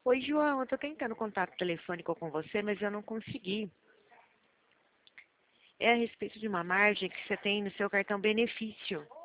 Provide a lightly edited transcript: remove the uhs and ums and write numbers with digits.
Oi, João, eu tô tentando contato telefônico com você, mas eu não consegui. É a respeito de uma margem que você tem no seu cartão benefício.